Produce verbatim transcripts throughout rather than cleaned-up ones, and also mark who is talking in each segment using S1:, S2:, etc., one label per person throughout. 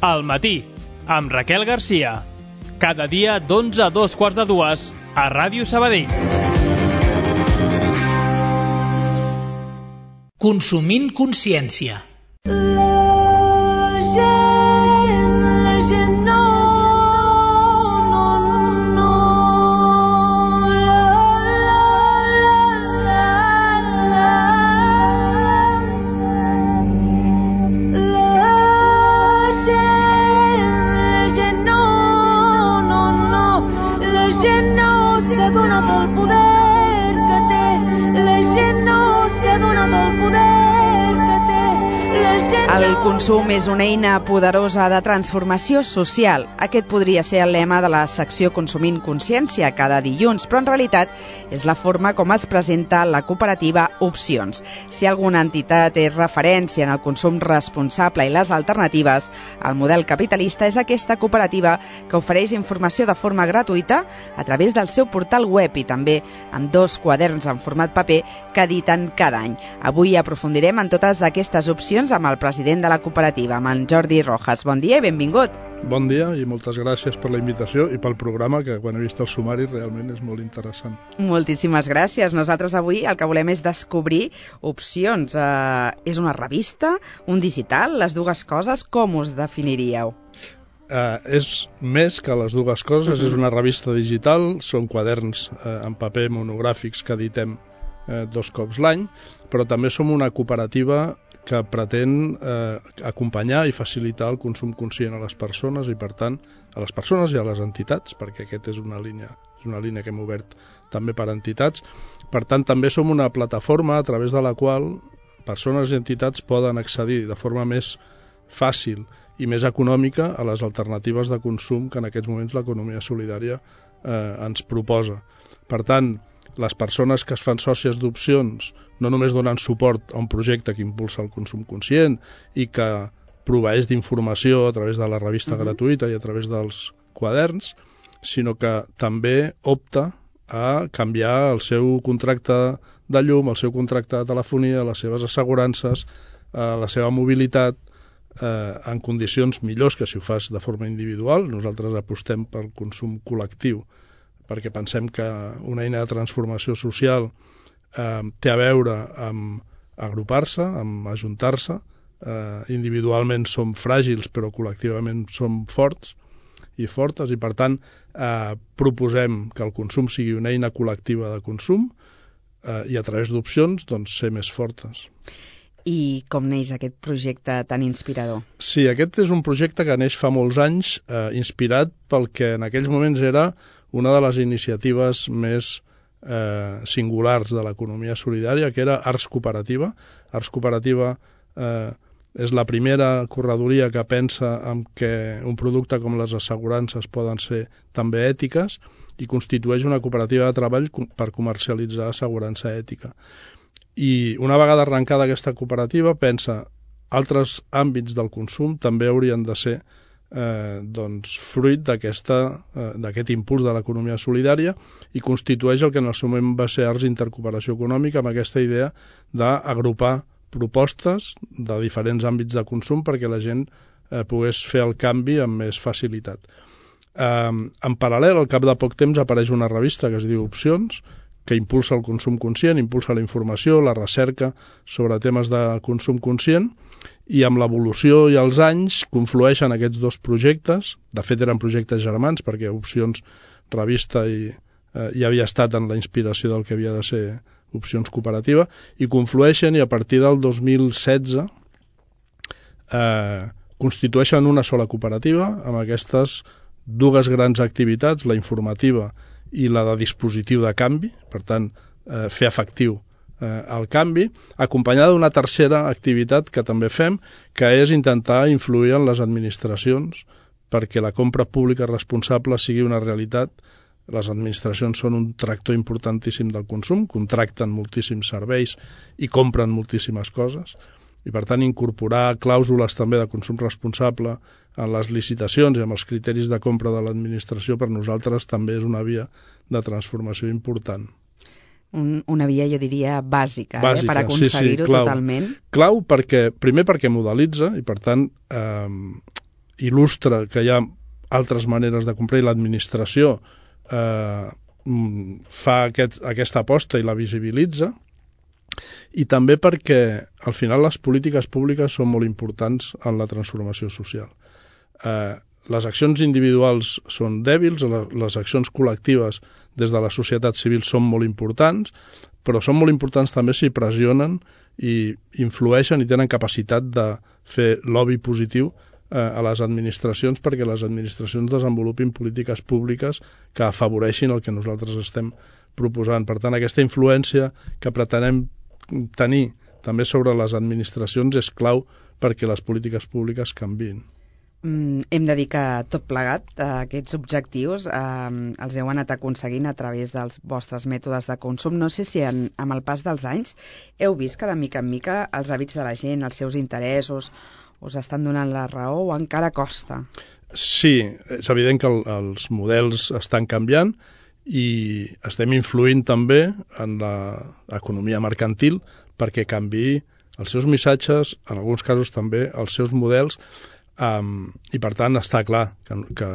S1: Al matí, amb Raquel Garcia. Cada dia d'onze a dos quarts de dues a Ràdio Sabadell.
S2: Consumint consciència.
S3: El consum és una eina poderosa de transformació social. Aquest podria ser el lema de la secció Consumint Consciència cada dilluns, però en realitat és la forma com es presenta la cooperativa Opcions. Si alguna entitat és referència en el consum responsable i les alternatives al model capitalista, és aquesta cooperativa que ofereix informació de forma gratuïta a través del seu portal web i també amb dos quaderns en format paper que editen cada any. Avui aprofundirem en totes aquestes opcions amb el president de la cooperativa, amb en Jordi Rojas. Bon dia i benvingut.
S4: Bon dia i moltes gràcies per la invitació i pel programa, que quan he vist el sumari realment és molt interessant.
S3: Moltíssimes gràcies. Nosaltres avui el que volem és descobrir Opcions. Eh, és una revista, un digital, les dues coses, com us definiríeu?
S4: Eh, és més que les dues coses, uh-huh. És una revista digital, són quaderns eh, en paper monogràfics que editem eh, dos cops l'any, però també som una cooperativa que pretén eh, acompanyar i facilitar el consum conscient a les persones i, per tant, a les persones i a les entitats, perquè aquesta és una línia, és una línia que hem obert també per a entitats. Per tant, també som una plataforma a través de la qual persones i entitats poden accedir de forma més fàcil i més econòmica a les alternatives de consum que en aquests moments l'economia solidària eh, ens proposa. Per tant, les persones que es fan sòcies d'Opcions no només donen suport a un projecte que impulsa el consum conscient i que proveeix d'informació a través de la revista uh-huh. gratuïta i a través dels quaderns, sinó que també opta a canviar el seu contracte de llum, el seu contracte de telefonia, les seves assegurances, eh, la seva mobilitat, eh, en condicions millors que si ho fas de forma individual. Nosaltres apostem pel consum col·lectiu, perquè pensem que una eina de transformació social eh, té a veure amb agrupar-se, amb ajuntar-se. Eh, individualment som fràgils, però col·lectivament som forts i fortes, i per tant eh, proposem que el consum sigui una eina col·lectiva de consum eh, i a través d'Opcions doncs, ser més fortes.
S3: I com neix aquest projecte tan inspirador?
S4: Sí, aquest és un projecte que neix fa molts anys, eh, inspirat pel que en aquells moments era una de les iniciatives més eh, singulars de l'economia solidària, que era Arts Cooperativa. Arts Cooperativa eh, és la primera corredoria que pensa en que un producte com les assegurances poden ser també ètiques i constitueix una cooperativa de treball per comercialitzar assegurança ètica. I una vegada arrencada aquesta cooperativa pensa altres àmbits del consum també haurien de ser Eh, doncs, fruit d'aquesta, eh, d'aquest impuls de l'economia solidària, i constitueix el que en el seu moment va ser Arts Intercooperació Econòmica, amb aquesta idea d'agrupar propostes de diferents àmbits de consum perquè la gent eh, pogués fer el canvi amb més facilitat. Eh, en paral·lel, al cap de poc temps, apareix una revista que es diu Opcions, que impulsa el consum conscient, impulsa la informació, la recerca sobre temes de consum conscient, i amb l'evolució i els anys conflueixen aquests dos projectes. De fet, eren projectes germans, perquè Opcions revista i, eh, ja havia estat en la inspiració del que havia de ser Opcions Cooperativa, i conflueixen, i a partir del dos mil setze eh, constitueixen una sola cooperativa amb aquestes dues grans activitats, la informativa i la de dispositiu de canvi, per tant, eh, fer efectiu eh, el canvi, acompanyada d'una tercera activitat que també fem, que és intentar influir en les administracions perquè la compra pública responsable sigui una realitat. Les administracions són un tractor importantíssim del consum, contracten moltíssims serveis i compren moltíssimes coses, i per tant incorporar clàusules també de consum responsable en les licitacions i amb els criteris de compra de l'administració per nosaltres també és una via de transformació important.
S3: Un, una via, jo diria, bàsica, bàsica eh, per aconseguir-ho
S4: sí, sí, clau.
S3: totalment.
S4: Clau perquè, primer perquè modelitza i per tant eh, il·lustra que hi ha altres maneres de comprar i l'administració eh, fa aquest, aquesta aposta i la visibilitza, i també perquè al final les polítiques públiques són molt importants en la transformació social. Eh, les accions individuals són dèbils, les accions col·lectives des de la societat civil són molt importants, però són molt importants també si pressionen i influeixen i tenen capacitat de fer lobby positiu eh, a les administracions perquè les administracions desenvolupin polítiques públiques que afavoreixin el que nosaltres estem proposant. Per tant, aquesta influència que pretenem tenir també sobre les administracions és clau perquè les polítiques públiques canviïn.
S3: Mm, hem de dir que tot plegat, eh, aquests objectius eh, els heu anat aconseguint a través dels vostres mètodes de consum. No sé si en, amb el pas dels anys heu vist que de mica en mica els hàbits de la gent, els seus interessos, us estan donant la raó o encara costa?
S4: Sí, és evident que el, els models estan canviant i estem influint també en l'economia mercantil perquè canviï els seus missatges, en alguns casos també els seus models. Um, i per tant està clar que, que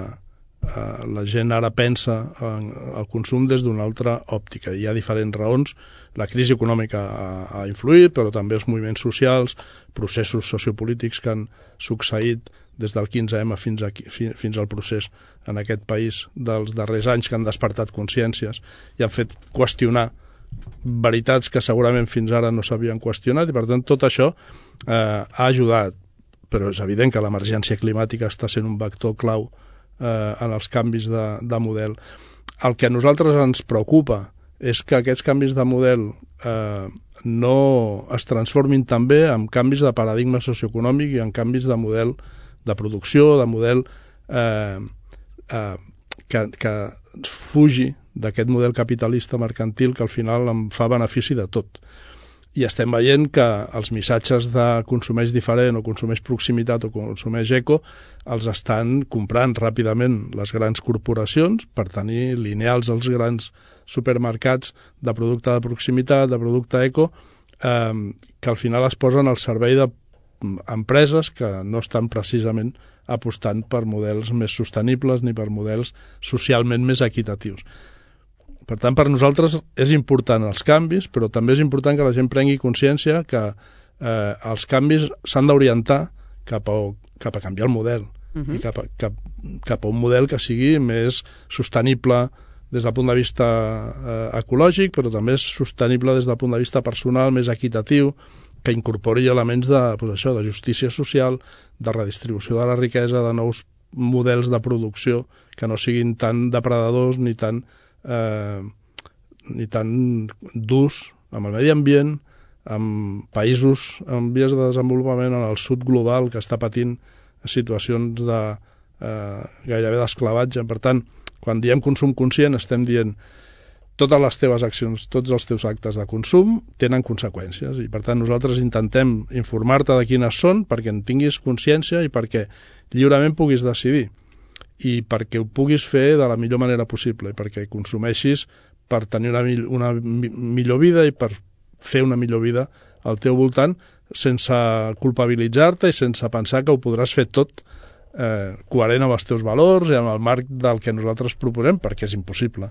S4: uh, la gent ara pensa en el consum des d'una altra òptica. Hi ha diferents raons. La crisi econòmica ha, ha influït, però també els moviments socials, processos sociopolítics que han succeït des del quinze ema fins, aquí, fi, fins al procés en aquest país dels darrers anys que han despertat consciències i han fet qüestionar veritats que segurament fins ara no s'havien qüestionat, i per tant tot això eh, ha ajudat. Però és evident que l'emergència climàtica està sent un vector clau eh, en els canvis de, de model. El que a nosaltres ens preocupa és que aquests canvis de model eh, no es transformin també en canvis de paradigma socioeconòmic i en canvis de model de producció, de model eh, eh, que, que fugi d'aquest model capitalista mercantil que al final en fa benefici de tot. I estem veient que els missatges de consumeix diferent o consumeix proximitat o consumeix eco els estan comprant ràpidament les grans corporacions per tenir lineals als grans supermercats de producte de proximitat, de producte eco, eh, que al final es posen al servei d'empreses que no estan precisament apostant per models més sostenibles ni per models socialment més equitatius. Per tant, per nosaltres és important els canvis, però també és important que la gent prengui consciència que eh, els canvis s'han d'orientar cap, cap a canviar el model, uh-huh. i cap a, cap, cap a un model que sigui més sostenible des del punt de vista eh, ecològic, però també és sostenible des del punt de vista personal, més equitatiu, que incorpori elements de, pues això, de justícia social, de redistribució de la riquesa, de nous models de producció que no siguin tan depredadors ni tan Eh, ni tan durs amb el medi ambient, amb països en vies de desenvolupament, en el sud global que està patint situacions de eh, gairebé d'esclavatge. Per tant, quan diem consum conscient estem dient totes les teves accions, tots els teus actes de consum tenen conseqüències, i per tant nosaltres intentem informar-te de quines són perquè en tinguis consciència i perquè lliurement puguis decidir, i perquè ho puguis fer de la millor manera possible, i perquè consumeixis per tenir una, una millor vida i per fer una millor vida al teu voltant sense culpabilitzar-te i sense pensar que ho podràs fer tot eh, coherent amb els teus valors i amb el marc del que nosaltres proposem, perquè és impossible.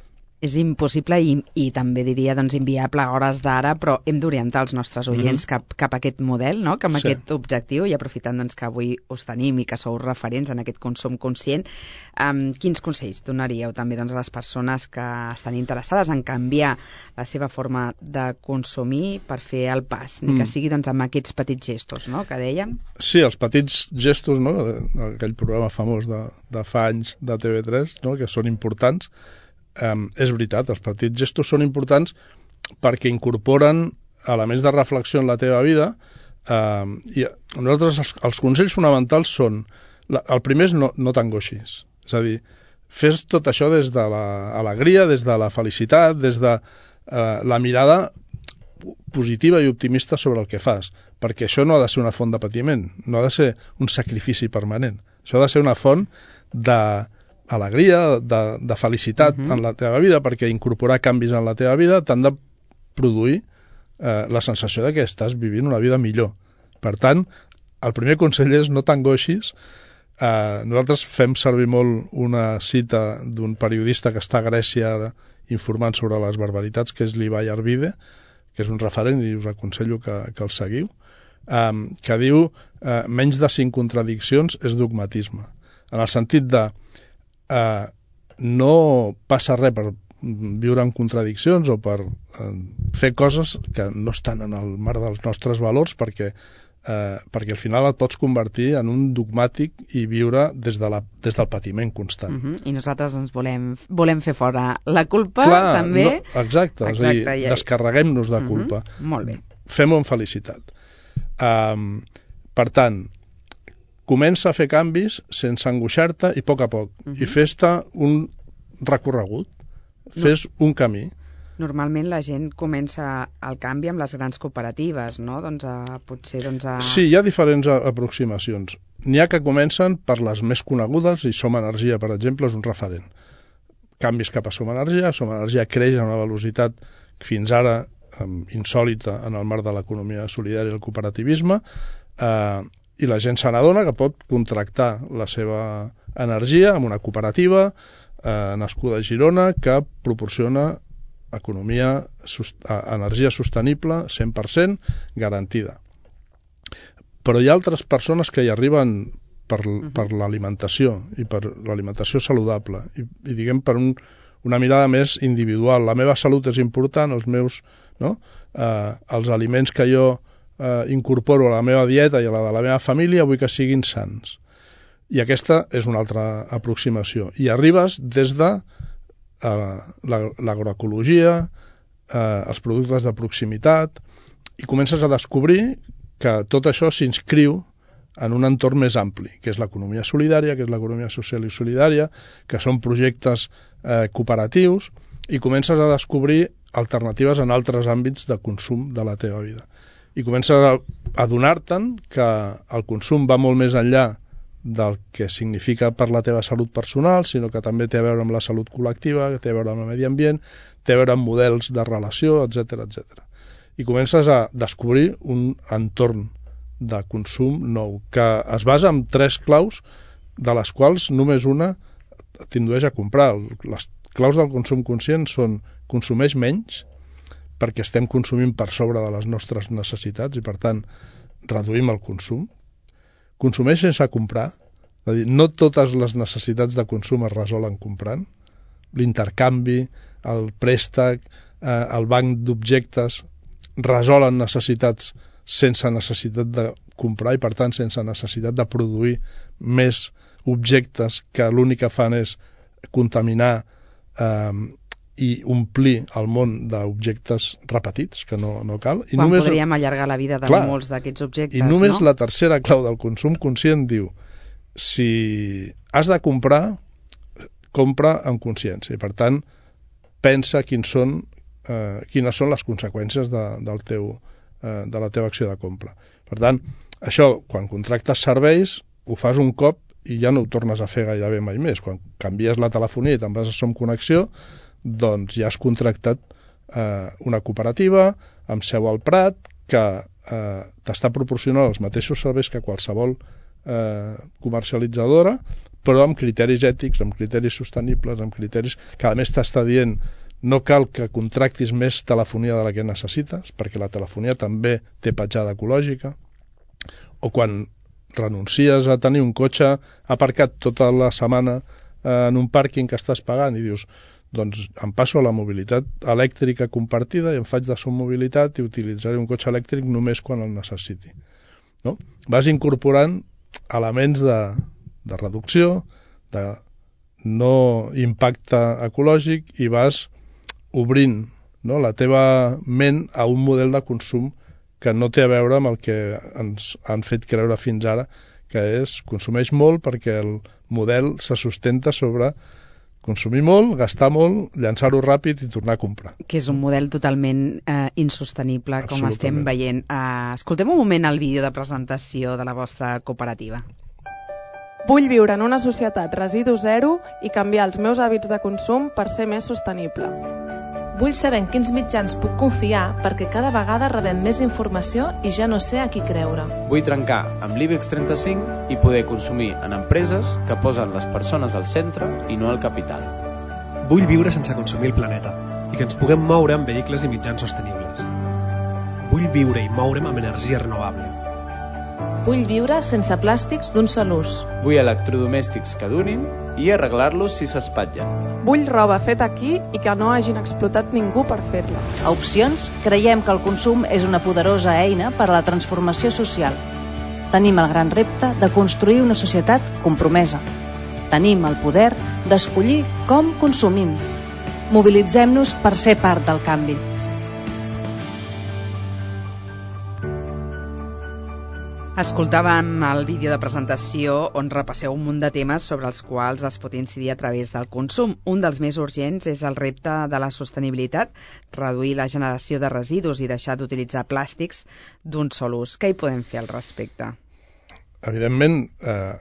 S3: És impossible i, i també diria doncs, inviable a hores d'ara, però hem d'orientar els nostres oients mm-hmm. cap, cap a aquest model, no? Cap a sí. aquest objectiu, i aprofitant doncs, que avui us tenim i que sou referents en aquest consum conscient, um, quins consells donaríeu també doncs, a les persones que estan interessades en canviar la seva forma de consumir per fer el pas, ni mm. que sigui doncs, amb aquests petits gestos, no? Que dèiem?
S4: Sí, els petits gestos, no? Aquell programa famós de, de fa anys de T V tres, no? Que són importants. Um, és veritat, els petits gestos són importants perquè incorporen elements de reflexió en la teva vida, um, i nosaltres els, els consells fonamentals són la, el primer és no, no t'angoixis, és a dir, fes tot això des de l'alegria, des de la felicitat, des de uh, la mirada positiva i optimista sobre el que fas, perquè això no ha de ser una font de patiment, no ha de ser un sacrifici permanent, això ha de ser una font de alegria, de, de felicitat uh-huh. en la teva vida, perquè incorporar canvis en la teva vida t'han de produir eh, la sensació de que estàs vivint una vida millor. Per tant, el primer consell és no t'angoixis, Uh, nosaltres fem servir molt una cita d'un periodista que està a Grècia ara informant sobre les barbaritats, que és l'Ibai Arvide, que és un referent i us aconsello que, que el seguiu, um, que diu uh, menys de cinc contradiccions és dogmatisme, en el sentit de uh, no passa res per viure en contradiccions o per uh, fer coses que no estan en el marc dels nostres valors, perquè Eh, perquè al final et pots convertir en un dogmàtic i viure des, de la, des del patiment constant.
S3: Uh-huh. I nosaltres ens volem, volem fer fora la culpa,
S4: Clar,
S3: també.
S4: No, exacte, exacte, és a dir, ja... descarreguem-nos de culpa.
S3: Uh-huh. Molt bé.
S4: Fem-ho amb felicitat. Um, per tant, comença a fer canvis sense angoixar-te i a poc a poc. Uh-huh. I fes-te un recorregut. Fes no. un camí.
S3: Normalment la gent comença el canvi amb les grans cooperatives, no? Doncs a, potser doncs a...
S4: Sí, hi ha diferents aproximacions. N'hi ha que comencen per les més conegudes, i Som Energia, per exemple, és un referent. Canvis cap a Som Energia, Som Energia creix a una velocitat fins ara eh, insòlita en el marc de l'economia solidària i el cooperativisme, eh, i la gent se n'adona que pot contractar la seva energia amb una cooperativa eh, nascuda a Girona que proporciona economia, sust energia sostenible cent per cent garantida. Però hi ha altres persones que hi arriben per, uh-huh. per l'alimentació i per l'alimentació saludable i, i diguem per un, una mirada més individual. La meva salut és important, els meus, no? eh, els aliments que jo eh, incorporo a la meva dieta i a la de la meva família vull que siguin sants. I aquesta és una altra aproximació. I arribes des de l'agroecologia, eh, els productes de proximitat, i comences a descobrir que tot això s'inscriu en un entorn més ampli, que és l'economia solidària, que és l'economia social i solidària, que són projectes eh, cooperatius, i comences a descobrir alternatives en altres àmbits de consum de la teva vida. I comences a adonar-te'n que el consum va molt més enllà del que significa per la teva salut personal, sinó que també té a veure amb la salut col·lectiva, que té a veure amb el medi ambient, té a veure amb models de relació, etcètera, etcètera. I comences a descobrir un entorn de consum nou, que es basa en tres claus, de les quals només una t'indueix a comprar. Les claus del consum conscient són: consumeix menys, perquè estem consumint per sobre de les nostres necessitats i per tant reduïm el consum. Consumeix sense comprar, és a dir, no totes les necessitats de consum es resolen comprant. L'intercanvi, el préstec, eh, el banc d'objectes resolen necessitats sense necessitat de comprar i per tant sense necessitat de produir més objectes que l'únic que fan és contaminar eh, i omplir el món d'objectes repetits, que no, no cal. I
S3: Quan
S4: només...
S3: podríem allargar la vida de Clar, molts d'aquests objectes,
S4: I només
S3: no?
S4: La tercera clau del consum conscient diu: si has de comprar, compra amb consciència. I per tant, pensa quins són, eh, quines són les conseqüències de, del teu, eh, de la teva acció de compra. Per tant, això, quan contractes serveis, ho fas un cop i ja no ho tornes a fer gairebé mai més. Quan canvies la telefonia i te'n vas a Som Connexió, doncs ja has contractat eh, una cooperativa amb seu al Prat que eh, t'està proporcionant els mateixos serveis que qualsevol eh, comercialitzadora, però amb criteris ètics, amb criteris sostenibles, amb criteris que a més t'està dient: no cal que contractis més telefonia de la que necessites, perquè la telefonia també té petjada ecològica. O quan renuncies a tenir un cotxe aparcat tota la setmana eh, en un pàrquing que estàs pagant i dius: doncs em passo a la mobilitat elèctrica compartida i em faig de Som Mobilitat i utilitzaré un cotxe elèctric només quan el necessiti. No? Vas incorporant elements de, de reducció, de no impacte ecològic, i vas obrint, no, la teva ment a un model de consum que no té a veure amb el que ens han fet creure fins ara, que és consumeix molt, perquè el model se sustenta sobre consumir molt, gastar molt, llançar-ho ràpid i tornar a comprar.
S3: Que és un model totalment eh, insostenible, com estem veient. Eh, escoltem un moment el vídeo de presentació de la vostra cooperativa.
S5: Vull viure en una societat residu zero i canviar els meus hàbits de consum per ser més sostenible. Vull saber en quins mitjans puc confiar perquè cada vegada rebem més informació i ja no sé a qui creure.
S6: Vull trencar amb l'IBEX trenta-cinc i poder consumir en empreses que posen les persones al centre i no al capital.
S7: Vull viure sense consumir el planeta i que ens puguem moure amb vehicles i mitjans sostenibles. Vull viure i moure'm amb energia renovable.
S5: Vull viure sense plàstics d'un sol ús.
S6: Vull electrodomèstics que durin i arreglar-los si s'espatllen.
S5: Vull roba feta aquí i que no hagin explotat ningú per fer-la.
S8: A Opcions creiem que el consum és una poderosa eina per a la transformació social. Tenim el gran repte de construir una societat compromesa. Tenim el poder d'escollir com consumim. Mobilitzem-nos per ser part del canvi.
S3: Escoltàvem el vídeo de presentació on repasseu un munt de temes sobre els quals es pot incidir a través del consum. Un dels més urgents és el repte de la sostenibilitat, reduir la generació de residus i deixar d'utilitzar plàstics d'un sol ús. Què hi podem fer al respecte?
S4: Evidentment, eh,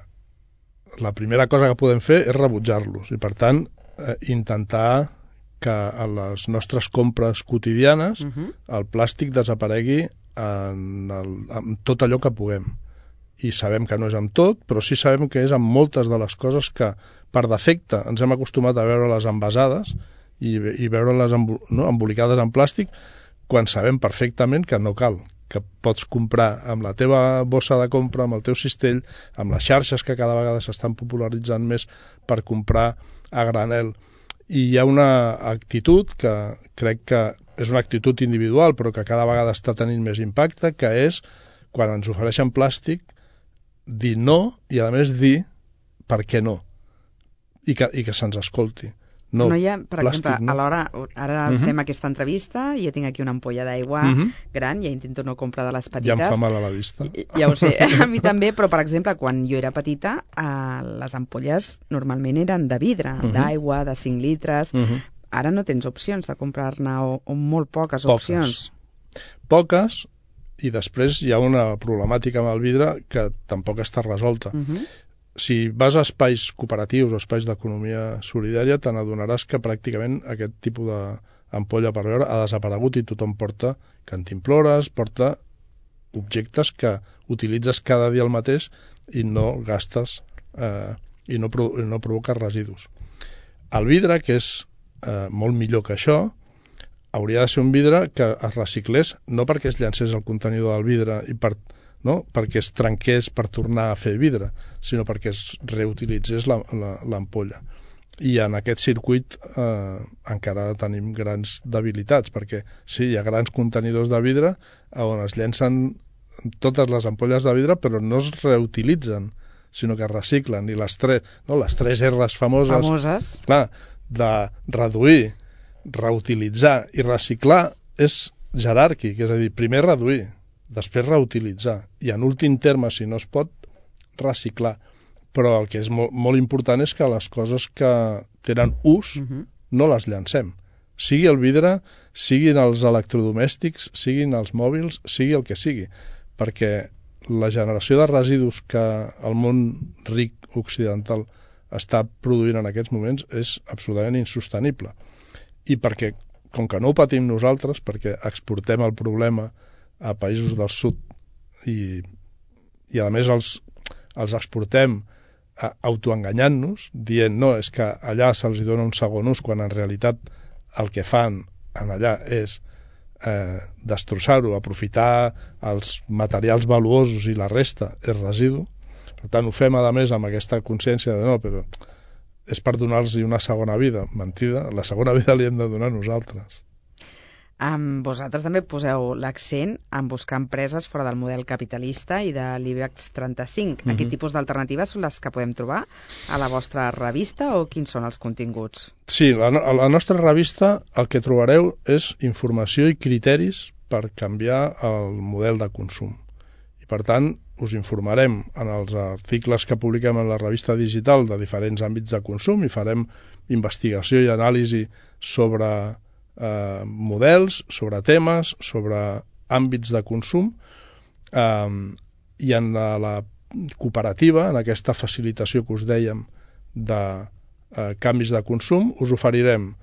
S4: la primera cosa que podem fer és rebutjar-los i, per tant, eh, intentar que a les nostres compres quotidianes uh-huh. el plàstic desaparegui en, el, en tot allò que puguem. I sabem que no és amb tot, però sí sabem que és amb moltes de les coses que per defecte ens hem acostumat a veure-les envasades i, i veure-les embol, no, embolicades en plàstic quan sabem perfectament que no cal, que pots comprar amb la teva bossa de compra, amb el teu cistell, amb les xarxes que cada vegada s'estan popularitzant més per comprar a granel. I hi ha una actitud que crec que és una actitud individual però que cada vegada està tenint més impacte, que és quan ens ofereixen plàstic dir no i a més dir per què no i que, i que se'ns escolti. No,
S3: no hi ha, per
S4: plàstic,
S3: exemple,
S4: no.
S3: a l'hora, ara uh-huh. fem aquesta entrevista i jo tinc aquí una ampolla d'aigua uh-huh. gran, ja intento no comprar de les petites.
S4: Ja em fa mal a la vista.
S3: I, ja ho sé, a mi també, però per exemple, quan jo era petita, eh, les ampolles normalment eren de vidre, uh-huh. d'aigua, de cinc litres. Uh-huh. Ara no tens opcions de comprar-ne o, o molt poques, poques opcions.
S4: Poques, i després hi ha una problemàtica amb el vidre que tampoc està resolta. Uh-huh. Si vas a espais cooperatius o espais d'economia solidària, te n'adonaràs que pràcticament aquest tipus d'ampolla per beure ha desaparegut i tothom porta cantimplores, porta objectes que utilitzes cada dia el mateix i no gastes eh, i no, provo- no provoques residus. El vidre, que és eh, molt millor que això, hauria de ser un vidre que es reciclés no perquè es llancés el contenidor del vidre i per no? perquè es trenqués per tornar a fer vidre, sinó perquè es reutilitzés la, la, l'ampolla. I en aquest circuit eh, encara tenim grans debilitats, perquè sí, hi ha grans contenidors de vidre on es llencen totes les ampolles de vidre, però no es reutilitzen, sinó que es reciclen. I les tres, no? les tres R's famoses,
S3: famoses.
S4: Clar, de reduir, reutilitzar i reciclar és jeràrquic, és a dir, primer reduir, després reutilitzar i en últim terme, si no es pot, reciclar. Però el que és molt, molt important és que les coses que tenen ús uh-huh. no les llancem. Sigui el vidre, siguin els electrodomèstics, siguin els mòbils, sigui el que sigui, perquè la generació de residus que el món ric occidental està produint en aquests moments és absolutament insostenible. I perquè, com que no ho patim nosaltres, perquè exportem el problema a països del sud i, i a més els, els exportem autoenganyant-nos, dient no, és que allà se'ls dona un segon ús quan en realitat el que fan en allà és eh, destrossar-ho, aprofitar els materials valuosos i la resta és residu. Per tant, ho fem a més amb aquesta consciència de no, però és per donar-los una segona vida. Mentida, la segona vida li hem de donar nosaltres.
S3: Um, vosaltres també poseu l'accent en buscar empreses fora del model capitalista i de l'IBEX trenta-cinc. Uh-huh. Quin tipus d'alternatives són les que podem trobar a la vostra revista o quins són els continguts?
S4: Sí, a la, la nostra revista el que trobareu és informació i criteris per canviar el model de consum. I per tant, us informarem en els articles que publiquem en la revista digital de diferents àmbits de consum i farem investigació i anàlisi sobre Eh, models, sobre temes, sobre àmbits de consum eh, i en la, la cooperativa, en aquesta facilitació que us dèiem de eh, canvis de consum, us oferirem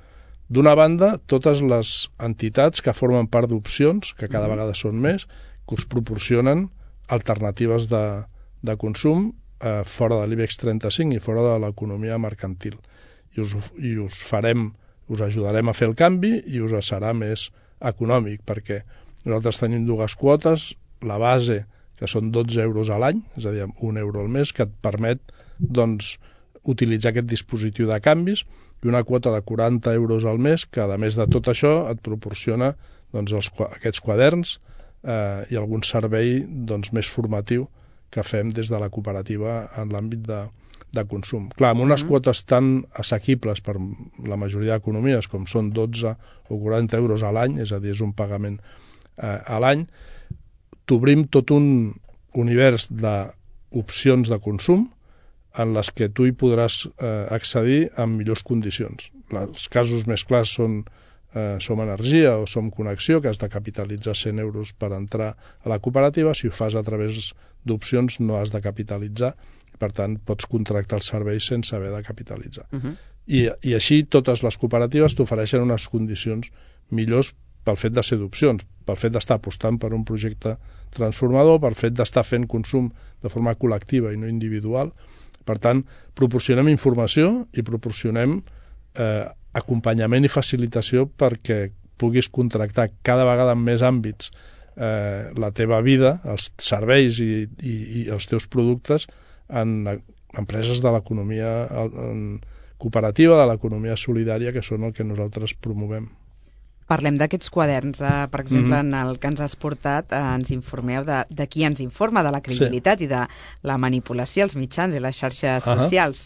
S4: D'una banda, totes les entitats que formen part d'opcions, que cada vegada són més, que us proporcionen alternatives de, de consum eh, fora de l'IBEX trenta-cinc i fora de l'economia mercantil. I us, i us farem, us ajudarem a fer el canvi i us serà més econòmic, perquè nosaltres tenim dues quotes, la base, que són dotze euros a l'any, és a dir, un euro al mes, que et permet doncs, utilitzar aquest dispositiu de canvis, i una quota de quaranta euros al mes, que a més de tot això et proporciona doncs, els, aquests quaderns eh, i algun servei doncs, més formatiu que fem des de la cooperativa en l'àmbit de, de consum. Clar, amb unes mm-hmm. quotes tan assequibles per la majoria d'economies com són dotze o quaranta euros a l'any, és a dir, és un pagament eh, a l'any, t'obrim tot un univers d'opcions de consum en les que tu hi podràs eh, accedir amb millors condicions. Els casos més clars són eh, Som Energia o Som Connexió, que has de capitalitzar cent euros per entrar a la cooperativa. Si ho fas a través d'opcions no has de capitalitzar, per tant pots contractar els serveis sense haver de capitalitzar. Uh-huh. I, I així totes les cooperatives t'ofereixen unes condicions millors pel fet de ser d'opcions, pel fet d'estar apostant per un projecte transformador, pel fet d'estar fent consum de forma col·lectiva i no individual. Per tant, proporcionem informació i proporcionem eh, acompanyament i facilitació perquè puguis contractar cada vegada en més àmbits eh, la teva vida, els serveis i, i, i els teus productes en empreses de l'economia cooperativa, de l'economia solidària, que són el que nosaltres promovem.
S3: Parlem d'aquests quaderns, eh, per exemple, mm-hmm. en el que ens has portat, eh, ens informeu de, de qui ens informa, de la credibilitat sí. i de la manipulació, els mitjans i les xarxes uh-huh. socials.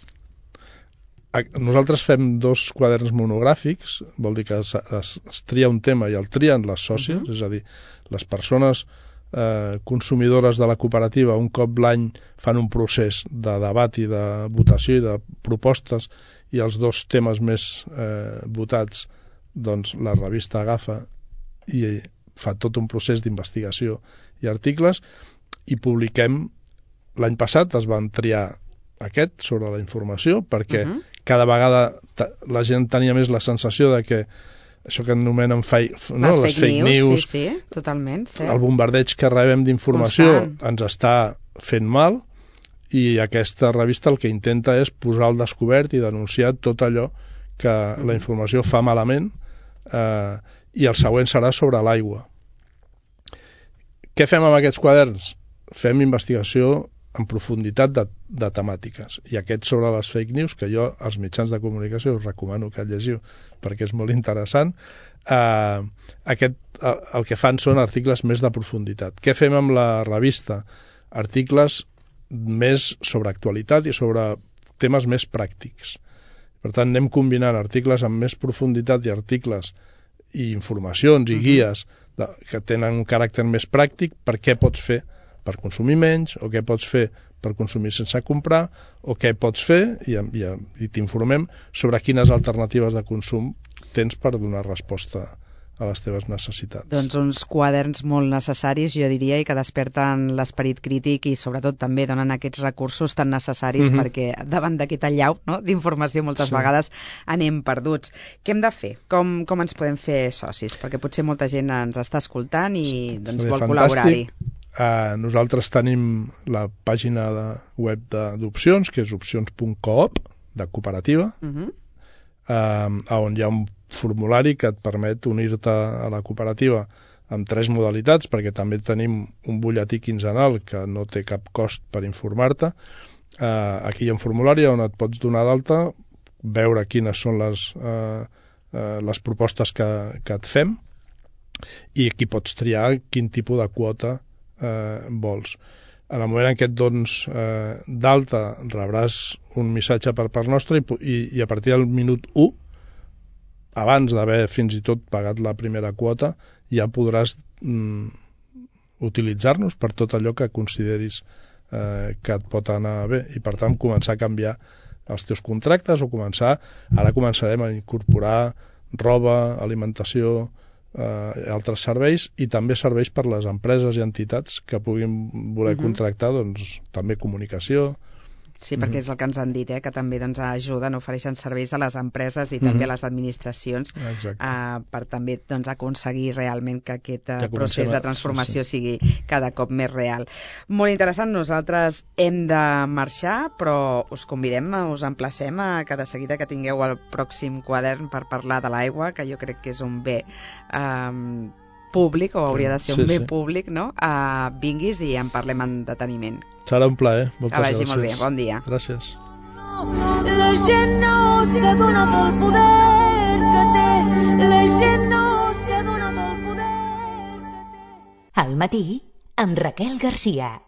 S4: Nosaltres fem dos quaderns monogràfics, vol dir que es, es, es tria un tema i el trien les sòcies, uh-huh. és a dir, les persones eh, consumidores de la cooperativa un cop l'any fan un procés de debat i de votació i de propostes, i els dos temes més eh, votats doncs la revista agafa i fa tot un procés d'investigació i articles, i publiquem. L'any passat es van triar aquest sobre la informació perquè uh-huh. cada vegada la gent tenia més la sensació de que això que anomenen fake, no?
S3: les,
S4: les
S3: fake,
S4: fake
S3: news,
S4: news,
S3: sí, sí, totalment, sí.
S4: El bombardeig que rebem d'informació
S3: constant.
S4: Ens està fent mal, i aquesta revista el que intenta és posar al descobert i denunciar tot allò que uh-huh. la informació fa malament. Uh, i el següent serà sobre l'aigua. Què fem amb aquests quaderns? Fem investigació en profunditat de, de temàtiques, i aquest sobre les fake news, que jo als mitjans de comunicació us recomano que el llegiu perquè és molt interessant. uh, aquest, uh, el que fan són articles més de profunditat. Què fem amb la revista? Articles més sobre actualitat i sobre temes més pràctics. Per tant, anem combinant articles amb més profunditat i articles i informacions i guies de, que tenen un caràcter més pràctic per què pots fer per consumir menys, o què pots fer per consumir sense comprar, o què pots fer, i, i, i t'informem sobre quines alternatives de consum tens per donar resposta a les teves necessitats.
S3: Doncs uns quaderns molt necessaris, jo diria, i que desperten l'esperit crític i sobretot també donen aquests recursos tan necessaris mm-hmm. perquè davant d'aquest allau, no?, d'informació moltes sí. vegades anem perduts. Què hem de fer? Com, com ens podem fer socis? Perquè potser molta gent ens està escoltant i doncs,
S4: sí,
S3: vol
S4: fantàstic.
S3: Col·laborar-hi.
S4: Uh, nosaltres tenim la pàgina de web d'opcions, que és opcions punt coop, de cooperativa, mm-hmm. uh, on hi ha un formulari que et permet unir-te a la cooperativa amb tres modalitats, perquè també tenim un butlletí quinzenal que no té cap cost per informar-te. Eh, aquí hi ha un formulari on et pots donar d'alta, veure quines són les, eh, eh, les propostes que, que et fem, i aquí pots triar quin tipus de quota eh, vols. En el moment en què et dones eh, d'alta rebràs un missatge per part nostra, i, i, i a partir del minut u, abans d'haver fins i tot pagat la primera quota, ja podràs mm, utilitzar-nos per tot allò que consideris eh, que et pot anar bé, i per tant començar a canviar els teus contractes, o començar, ara començarem a incorporar roba, alimentació, eh, altres serveis, i també serveis per les empreses i entitats que puguin voler uh-huh. contractar, doncs també comunicació.
S3: Sí, perquè és el que ens han dit, eh, que també doncs, ajuden, ofereixen serveis a les empreses i també mm-hmm. a les administracions eh, per també doncs, aconseguir realment que aquest eh, procés de transformació sí, sí. sigui cada cop més real. Molt interessant, nosaltres hem de marxar, però us convidem, us emplacem a que de seguida que tingueu el pròxim quadern per parlar de l'aigua, que jo crec que és un bé eh, públic, o hauria de ser un sí, bé sí. públic, no? Uh, vinguis i en parlem en deteniment.
S4: Serà un plaer. Moltes
S3: que vagi
S4: gràcies.
S3: Molt bé. Bon dia.
S4: Gràcies.
S9: La gent no s'adona del poder que té. La gent no s'adona del poder que té.
S10: Al matí, amb Raquel Garcia.